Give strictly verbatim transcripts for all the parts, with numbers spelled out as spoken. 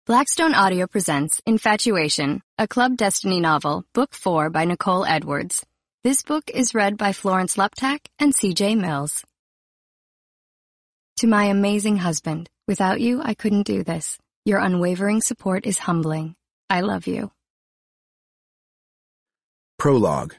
Blackstone Audio presents Infatuation, a Club Destiny novel, Book four by Nicole Edwards. This book is read by Florence Luptak and C J Mills. To my amazing husband, without you, I couldn't do this. Your unwavering support is humbling. I love you. Prologue.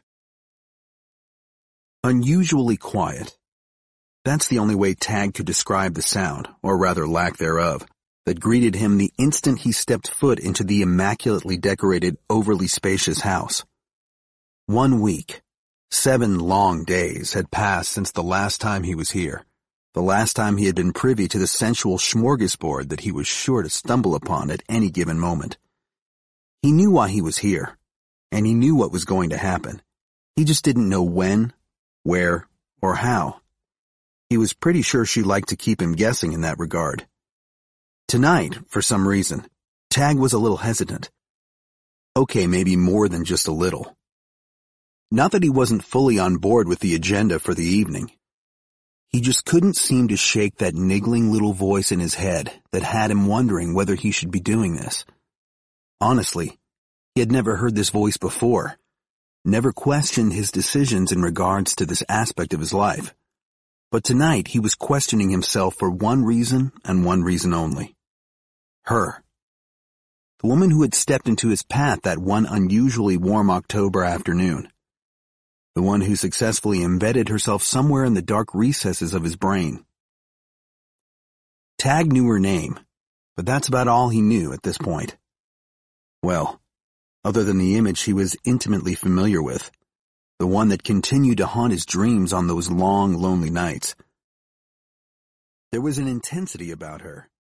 Unusually quiet. That's the only way Tag could describe the sound, or rather lack thereof, that greeted him the instant he stepped foot into the immaculately decorated, overly spacious house. One week, seven long days had passed since the last time he was here, the last time he had been privy to the sensual smorgasbord that he was sure to stumble upon at any given moment. He knew why he was here, and he knew what was going to happen. He just didn't know when, where, or how. He was pretty sure she liked to keep him guessing in that regard. Tonight, for some reason, Tag was a little hesitant. Okay, maybe more than just a little. Not that he wasn't fully on board with the agenda for the evening. He just couldn't seem to shake that niggling little voice in his head that had him wondering whether he should be doing this. Honestly, he had never heard this voice before, never questioned his decisions in regards to this aspect of his life. But tonight he was questioning himself for one reason and one reason only. Her. The woman who had stepped into his path that one unusually warm October afternoon. The one who successfully embedded herself somewhere in the dark recesses of his brain. Tag knew her name, but that's about all he knew at this point. Well, other than the image he was intimately familiar with, the one that continued to haunt his dreams on those long, lonely nights. There was an intensity about her,